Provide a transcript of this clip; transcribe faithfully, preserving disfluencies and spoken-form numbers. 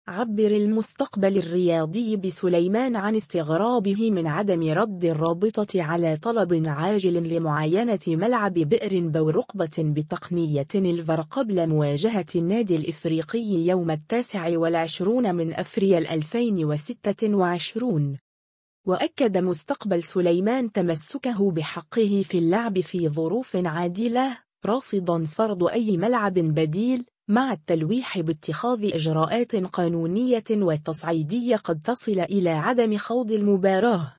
عبر المستقبل الرياضي بسليمان عن استغرابه من عدم رد الرابطة على طلب عاجل لمعاينة ملعب بئر بورقبة بتقنية الفار قبل مواجهة النادي الإفريقي يوم التاسع والعشرون من أفريل ألفين وستة وعشرين. وأكد مستقبل سليمان تمسكه بحقه في اللعب في ظروف عادلة، رافضاً فرض أي ملعب بديل، مع التلويح باتخاذ إجراءات قانونية وتصعيدية قد تصل إلى عدم خوض المباراة.